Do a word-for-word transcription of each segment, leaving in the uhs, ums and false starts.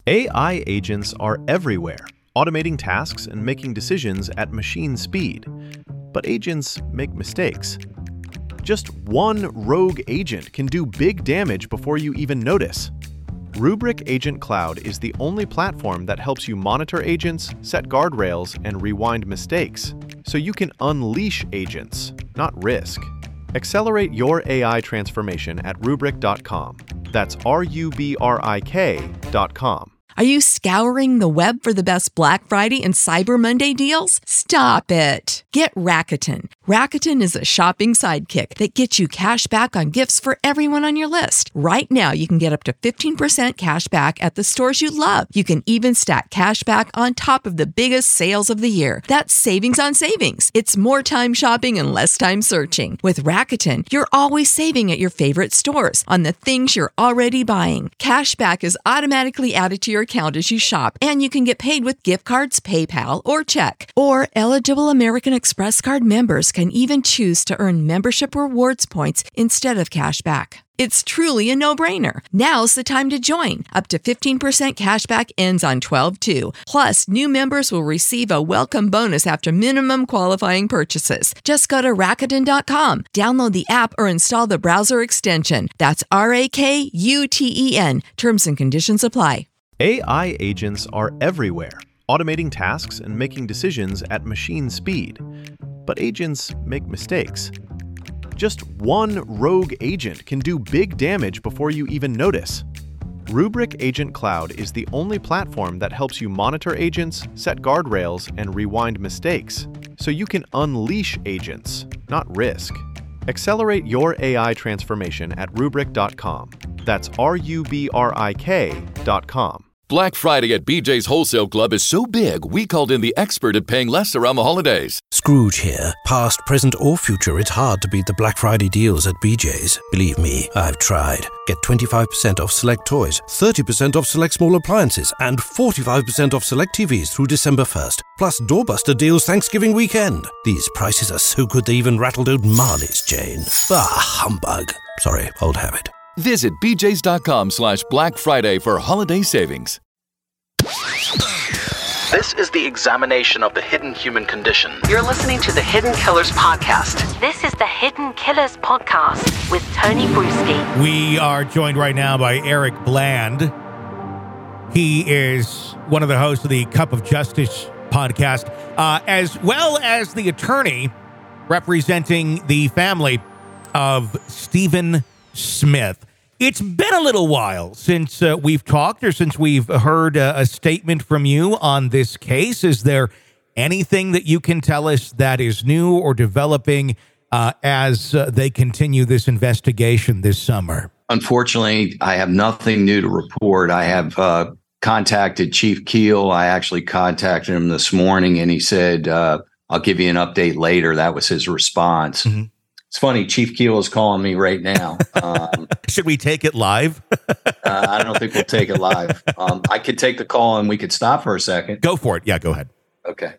A I agents are everywhere, automating tasks and making decisions at machine speed. But agents make mistakes. Just one rogue agent can do big damage before you even notice. Rubrik Agent Cloud is the only platform that helps you monitor agents, set guardrails, and rewind mistakes, so you can unleash agents, not risk. Accelerate your A I transformation at rubrik dot com. That's R U B R I K dot com. Are you scouring the web for the best Black Friday and Cyber Monday deals? Stop it. Get Rakuten. Rakuten is a shopping sidekick that gets you cash back on gifts for everyone on your list. Right now, you can get up to fifteen percent cash back at the stores you love. You can even stack cash back on top of the biggest sales of the year. That's savings on savings. It's more time shopping and less time searching. With Rakuten, you're always saving at your favorite stores on the things you're already buying. Cash back is automatically added to your account as you shop, and you can get paid with gift cards, PayPal, or check. Or eligible American Express card members can even choose to earn membership rewards points instead of cash back. It's truly a no-brainer. Now's the time to join. Up to fifteen percent cash back ends on twelve two. Plus, new members will receive a welcome bonus after minimum qualifying purchases. Just go to Rakuten dot com, download the app, or install the browser extension. That's R A K U T E N. Terms and conditions apply. A I agents are everywhere, automating tasks and making decisions at machine speed. But agents make mistakes. Just one rogue agent can do big damage before you even notice. Rubrik Agent Cloud is the only platform that helps you monitor agents, set guardrails, and rewind mistakes, so you can unleash agents, not risk. Accelerate your A I transformation at rubrik dot com. That's R U B R I K dot com. Black Friday at B J's Wholesale Club is so big, we called in the expert at paying less around the holidays. Scrooge here. Past, present, or future, it's hard to beat the Black Friday deals at B J's. Believe me, I've tried. Get twenty-five percent off select toys, thirty percent off select small appliances, and forty-five percent off select T Vs through December first. Plus doorbuster deals Thanksgiving weekend. These prices are so good they even rattled old Marley's chain. Bah, humbug. Sorry, old habit. Visit b j's dot com slash Black Friday for holiday savings. This is the examination of the hidden human condition. You're listening to the Hidden Killers Podcast. This is the Hidden Killers Podcast with Tony Bruschi. We are joined right now by Eric Bland. He is one of the hosts of the Cup of Justice podcast, uh, as well as the attorney representing the family of Stephen Smith. It's been a little while since uh, we've talked or since we've heard uh, a statement from you on this case. Is there anything that you can tell us that is new or developing uh, as uh, they continue this investigation this summer? Unfortunately, I have nothing new to report. I have uh, contacted Chief Keel. I actually contacted him this morning, and he said, uh, I'll give you an update later. That was his response. Mm-hmm. It's funny, Chief Keel is calling me right now. Um, Should we take it live? uh, I don't think we'll take it live. Um, I could take the call and we could stop for a second. Go for it. Yeah, go ahead. Okay.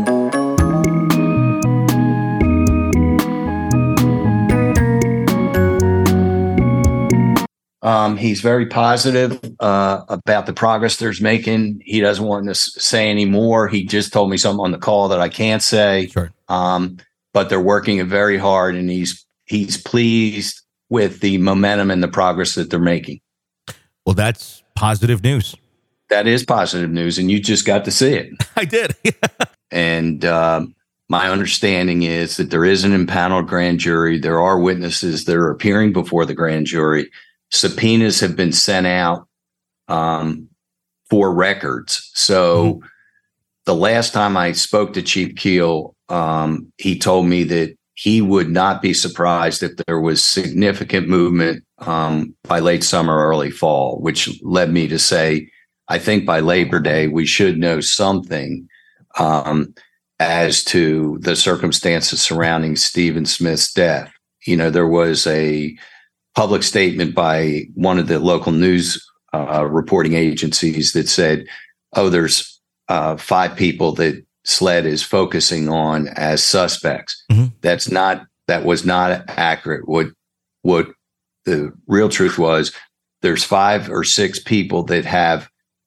Um, he's very positive uh, about the progress there's making. He doesn't want to say any more. He just told me something on the call that I can't say. Sure. Um, but they're working it very hard, and he's he's pleased with the momentum and the progress that they're making. Well, that's positive news. That is positive news, and you just got to see it. I did. And um, my understanding is that there is an impaneled grand jury. There are witnesses that are appearing before the grand jury. Subpoenas have been sent out um, for records. So mm-hmm. the last time I spoke to Chief Keel, Um, he told me that he would not be surprised if there was significant movement um, by late summer, early fall, which led me to say, I think by Labor Day, we should know something um, as to the circumstances surrounding Stephen Smith's death. You know, there was a public statement by one of the local news uh, reporting agencies that said, oh, there's uh, five people that SLED is focusing on as suspects. Mm-hmm. That's not, that was not accurate. What, what the real truth was, there's five or six people that have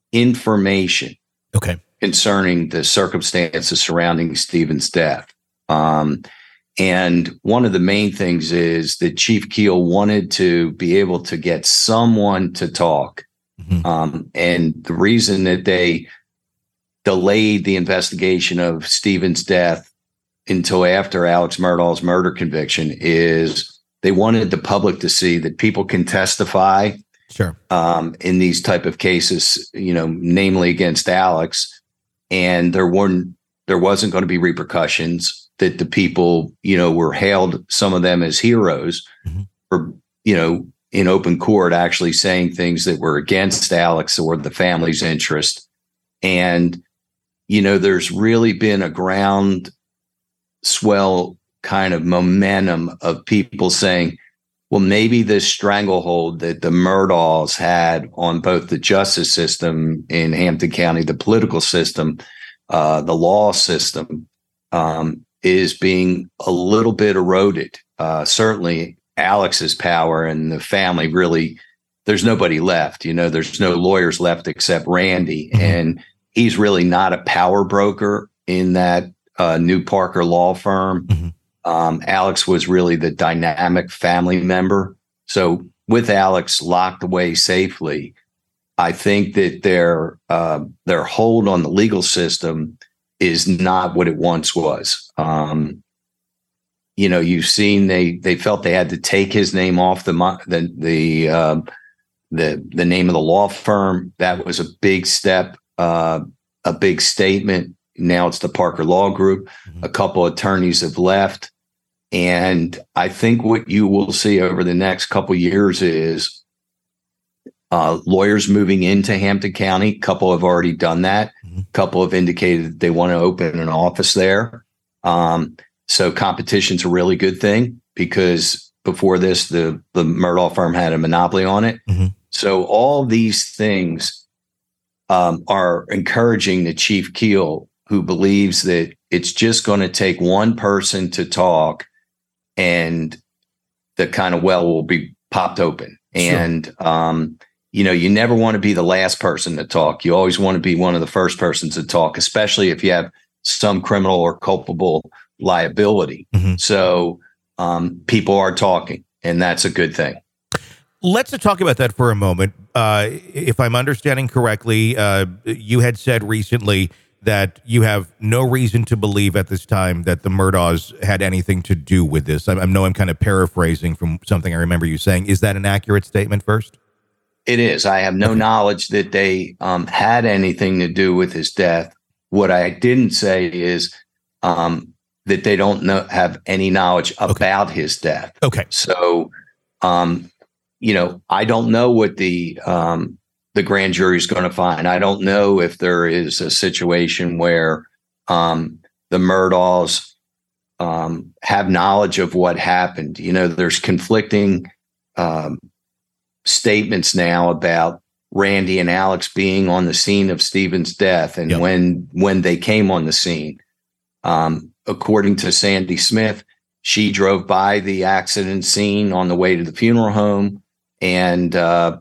information Okay. concerning the circumstances surrounding Stephen's death. Um, and one of the main things is that Chief Keel wanted to be able to get someone to talk. Mm-hmm. Um, and the reason that they delayed the investigation of Stephen's death until after Alex Murdaugh's murder conviction is they wanted the public to see that people can testify sure. um, in these type of cases, you know, namely against Alex, and there weren't there wasn't going to be repercussions, that the people, you know, were hailed, some of them as heroes, mm-hmm. for, you know, in open court actually saying things that were against Alex or the family's interest. And, you know, there's really been a ground swell kind of momentum of people saying, well, maybe this stranglehold that the Murdaughs had on both the justice system in Hampton County, the political system, uh, the law system, um, is being a little bit eroded. Uh, certainly Alex's power and the family really, there's nobody left. You know, there's no lawyers left except Randy. Mm-hmm. And he's really not a power broker in that uh, new Parker law firm. Mm-hmm. Um, Alex was really the dynamic family member. So with Alex locked away safely, I think that their uh, their hold on the legal system is not what it once was. Um, you know, you've seen they they felt they had to take his name off the the the uh, the, the name of the law firm. That was a big step, uh, a big statement. Now it's the Parker Law Group. Mm-hmm. A couple attorneys have left. And I think what you will see over the next couple of years is uh, lawyers moving into Hampton County. A couple have already done that. Mm-hmm. A couple have indicated that they want to open an office there. Um, so competition's a really good thing, because before this, the, the Murdaugh firm had a monopoly on it. Mm-hmm. So all these things um, are encouraging the Chief Keel, who believes that it's just going to take one person to talk and the kind of well will be popped open. Sure. And, um, you know, you never want to be the last person to talk. You always want to be one of the first persons to talk, especially if you have some criminal or culpable liability. Mm-hmm. So um, people are talking, and that's a good thing. Let's talk about that for a moment. Uh, if I'm understanding correctly, uh, you had said recently that you have no reason to believe at this time that the Murdaughs had anything to do with this. I, I know I'm kind of paraphrasing from something I remember you saying. Is that an accurate statement first? It is. I have no okay. knowledge that they um, had anything to do with his death. What I didn't say is um, that they don't know, have any knowledge about okay. his death. Okay. So, um, you know, I don't know what the um, the grand jury is going to find. I don't know if there is a situation where um, the Murdaughs um, have knowledge of what happened. You know, there's conflicting um, statements now about Randy and Alex being on the scene of Stephen's death and yep. when when they came on the scene. Um, according to Sandy Smith, she drove by the accident scene on the way to the funeral home, and uh,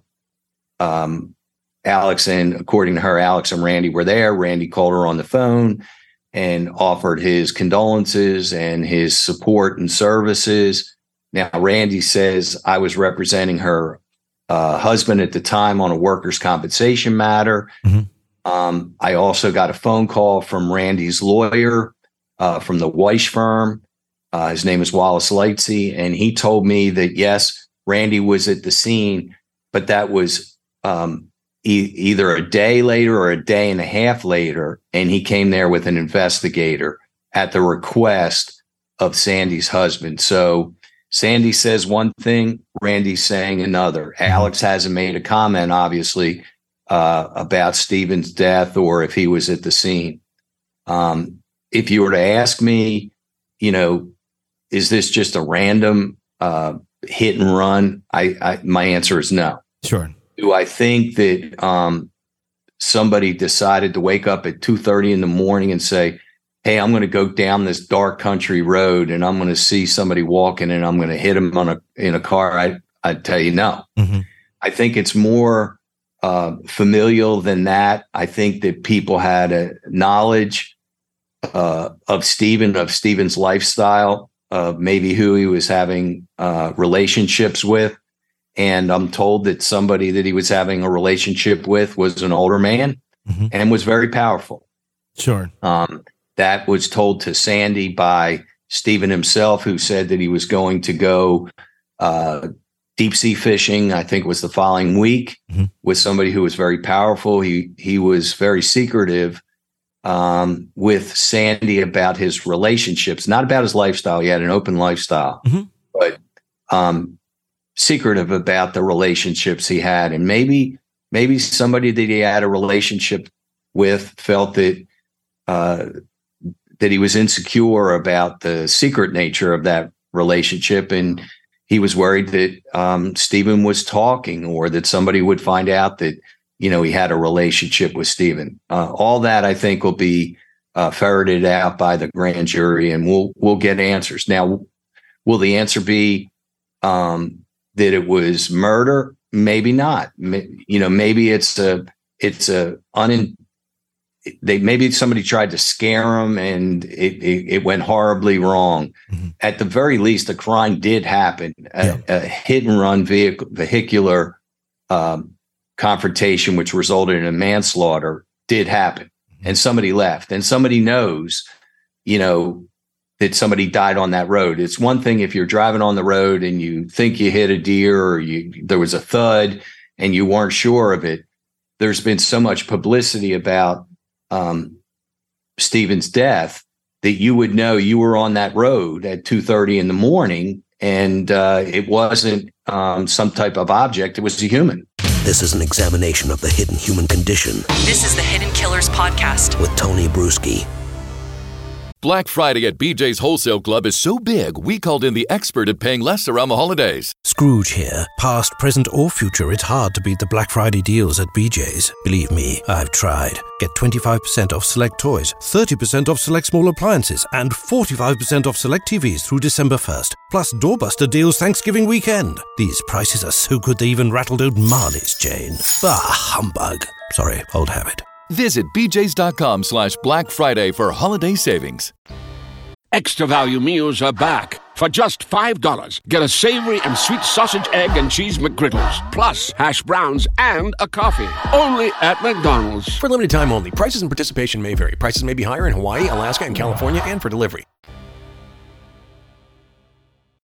um, Alex and, according to her, Alex and Randy were there. Randy called her on the phone and offered his condolences and his support and services. Now, Randy says, I was representing her uh, husband at the time on a workers' compensation matter. Mm-hmm. Um, I also got a phone call from Randy's lawyer uh, from the Weiss firm. Uh, his name is Wallace Lightsey, and he told me that, yes, Randy was at the scene, but that was um, e- either a day later or a day and a half later, and he came there with an investigator at the request of Sandy's husband. So Sandy says one thing, Randy's saying another. Alex hasn't made a comment, obviously, uh, about Stephen's death or if he was at the scene. Um, if you were to ask me, you know, is this just a random uh, hit and run? I, I my answer is no. Sure. Do I think that um, somebody decided to wake up at two thirty in the morning and say, hey, I'm going to go down this dark country road and I'm going to see somebody walking and I'm going to hit him on a in a car? I I tell you no. Mm-hmm. I think it's more uh, familial than that. I think that people had a knowledge uh, of Stephen, of Stephen's lifestyle, of maybe who he was having uh, relationships with. And I'm told that somebody that he was having a relationship with was an older man mm-hmm. and was very powerful. Sure. Um, that was told to Sandy by Stephen himself, who said that he was going to go uh, deep sea fishing, I think was the following week, mm-hmm. with somebody who was very powerful. He he was very secretive um, with Sandy about his relationships, not about his lifestyle. He had an open lifestyle, mm-hmm. but um, secretive about the relationships he had. And maybe maybe somebody that he had a relationship with felt that uh, that he was insecure about the secret nature of that relationship, and he was worried that um, Stephen was talking, or that somebody would find out that, you know, he had a relationship with Stephen. Uh, all that, I think, will be uh, ferreted out by the grand jury, and we'll we'll get answers. Now, will the answer be um, that it was murder? Maybe not. You know, maybe it's a it's a un. They maybe somebody tried to scare him and it, it, it went horribly wrong. Mm-hmm. At the very least, a crime did happen. Yeah. A, a hit and run vehicle, vehicular um, confrontation, which resulted in a manslaughter, did happen. Mm-hmm. And somebody left. And somebody knows, you know, that somebody died on that road. It's one thing if you're driving on the road and you think you hit a deer, or you there was a thud and you weren't sure of it. There's been so much publicity about Um, Stephen's death that you would know you were on that road at two thirty in the morning, and uh, it wasn't um, some type of object. It was a human. This is an examination of the hidden human condition. This is the Hidden Killers Podcast with Tony Bruschi. Black Friday at B J's Wholesale Club is so big, we called in the expert at paying less around the holidays. Scrooge here. Past, present, or future, it's hard to beat the Black Friday deals at B J's. Believe me, I've tried. Get twenty-five percent off select toys, thirty percent off select small appliances, and forty-five percent off select T Vs through December first. Plus doorbuster deals Thanksgiving weekend. These prices are so good they even rattled old Marley's chain. Ah, humbug. Sorry, old habit. Visit bjs.com slash Black Friday for holiday savings. Extra value meals are back. For just five dollars, get a savory and sweet sausage, egg, and cheese McGriddles, plus hash browns and a coffee. Only at McDonald's. For limited time only. Prices and participation may vary. Prices may be higher in Hawaii, Alaska, and California, and for delivery.